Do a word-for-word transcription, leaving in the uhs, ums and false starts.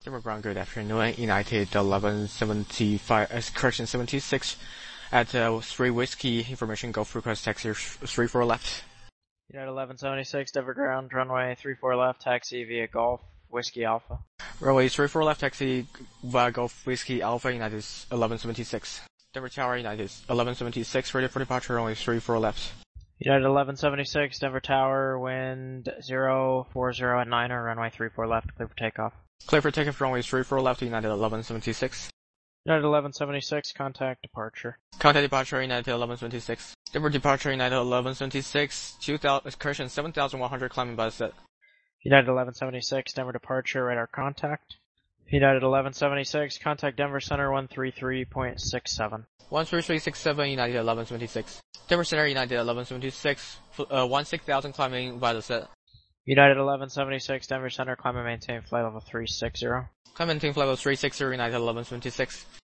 Denver Brown, good afternoon. United eleven seventy-five, uh, correction seventy-six at uh, three Whiskey, information Gulf request taxi three four left. United eleven seventy-six, Denver ground, runway three four left, taxi via Gulf, Whiskey Alpha. Runway three four left, taxi via Gulf, Whiskey Alpha, United eleven seventy-six. Denver Tower, United eleven seventy-six, ready for departure, runway three four left. United eleven seventy-six, Denver Tower, wind zero four zero at niner, runway three four left, clear for takeoff. Clear for takeoff, runway three four left, United eleven seventy-six. United eleven seventy-six, contact departure. Contact departure, United eleven seventy-six. Denver departure, United eleven seventy-six, two thousand, correction, seven thousand one hundred climbing by set. United eleven seventy-six, Denver departure, radar contact. United eleven seventy-six, contact Denver Center one three three point six seven. one three three six seven, United eleven seventy-six. Denver Center, United eleven seventy-six, uh, one six thousand climbing by the set. United eleven seventy-six, Denver Center, climb and maintain flight level three six zero. Climb and maintain flight level three six zero, United eleven seventy-six.